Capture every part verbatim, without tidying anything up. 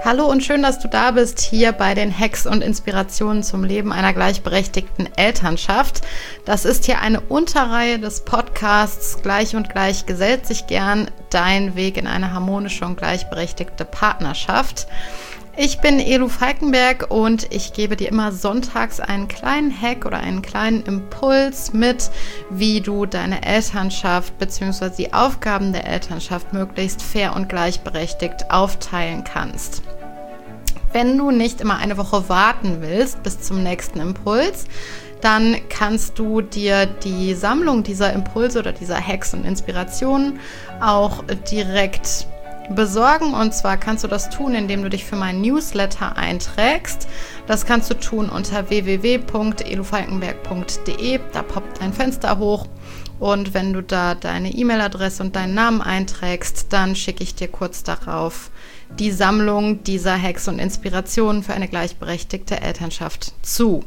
Hallo und schön, dass du da bist, hier bei den Hacks und Inspirationen zum Leben einer gleichberechtigten Elternschaft. Das ist hier eine Unterreihe des Podcasts Gleich und Gleich gesellt sich gern, dein Weg in eine harmonische und gleichberechtigte Partnerschaft. Ich bin Elu Falkenberg und ich gebe dir immer sonntags einen kleinen Hack oder einen kleinen Impuls mit, wie du deine Elternschaft bzw. die Aufgaben der Elternschaft möglichst fair und gleichberechtigt aufteilen kannst. Wenn du nicht immer eine Woche warten willst bis zum nächsten Impuls, dann kannst du dir die Sammlung dieser Impulse oder dieser Hacks und Inspirationen auch direkt besorgen, und zwar kannst du das tun, indem du dich für meinen Newsletter einträgst. Das kannst du tun unter w w w punkt elufalkenberg punkt d e. Da poppt ein Fenster hoch und wenn du da deine E-Mail-Adresse und deinen Namen einträgst, dann schicke ich dir kurz darauf die Sammlung dieser Hacks und Inspirationen für eine gleichberechtigte Elternschaft zu.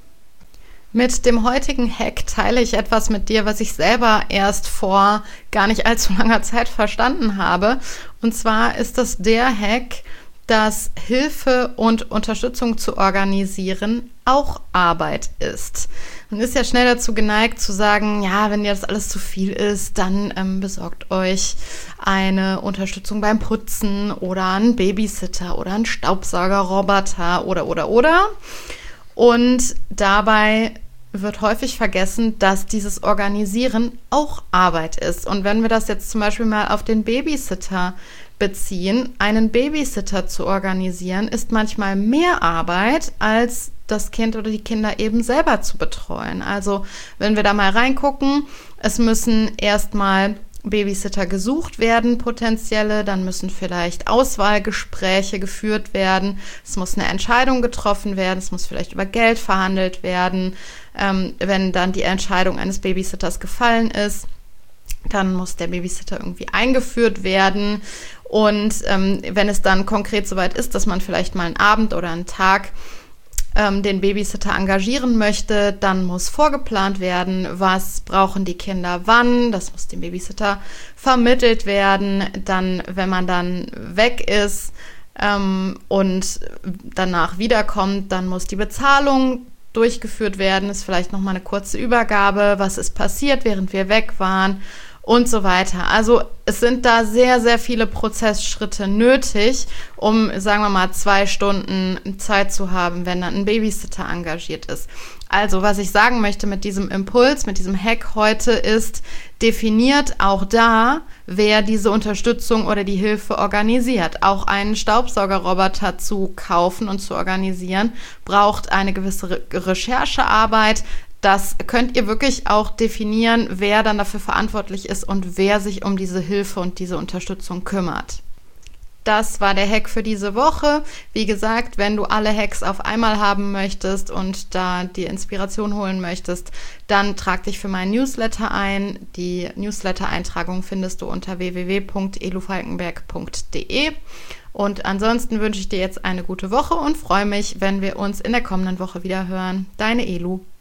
Mit dem heutigen Hack teile ich etwas mit dir, was ich selber erst vor gar nicht allzu langer Zeit verstanden habe. Und zwar ist das der Hack, dass Hilfe und Unterstützung zu organisieren auch Arbeit ist. Man ist ja schnell dazu geneigt zu sagen, ja, wenn dir das alles zu viel ist, dann ähm, besorgt euch eine Unterstützung beim Putzen oder einen Babysitter oder einen Staubsaugerroboter oder, oder, oder. Und dabei wird häufig vergessen, dass dieses Organisieren auch Arbeit ist. Und wenn wir das jetzt zum Beispiel mal auf den Babysitter beziehen, einen Babysitter zu organisieren, ist manchmal mehr Arbeit, als das Kind oder die Kinder eben selber zu betreuen. Also wenn wir da mal reingucken, es müssen erstmal Babysitter gesucht werden, potenzielle, dann müssen vielleicht Auswahlgespräche geführt werden, es muss eine Entscheidung getroffen werden, es muss vielleicht über Geld verhandelt werden. Ähm, wenn dann die Entscheidung eines Babysitters gefallen ist, dann muss der Babysitter irgendwie eingeführt werden. Und ähm, wenn es dann konkret soweit ist, dass man vielleicht mal einen Abend oder einen Tag ähm, den Babysitter engagieren möchte, dann muss vorgeplant werden, was brauchen die Kinder wann. Das muss dem Babysitter vermittelt werden. Dann, wenn man dann weg ist ähm, und danach wiederkommt, dann muss die Bezahlung durchgeführt werden. Ist vielleicht nochmal eine kurze Übergabe. Was ist passiert, während wir weg waren? Und so weiter. Also es sind da sehr, sehr viele Prozessschritte nötig, um, sagen wir mal, zwei Stunden Zeit zu haben, wenn dann ein Babysitter engagiert ist. Also was ich sagen möchte mit diesem Impuls, mit diesem Hack heute ist, definiert auch da, wer diese Unterstützung oder die Hilfe organisiert. Auch einen Staubsaugerroboter zu kaufen und zu organisieren, braucht eine gewisse Re- Recherchearbeit. Das könnt ihr wirklich auch definieren, wer dann dafür verantwortlich ist und wer sich um diese Hilfe und diese Unterstützung kümmert. Das war der Hack für diese Woche. Wie gesagt, wenn du alle Hacks auf einmal haben möchtest und da die Inspiration holen möchtest, dann trag dich für meinen Newsletter ein. Die Newsletter-Eintragung findest du unter w w w punkt elufalkenberg punkt d e. Und ansonsten wünsche ich dir jetzt eine gute Woche und freue mich, wenn wir uns in der kommenden Woche wieder hören. Deine Elu.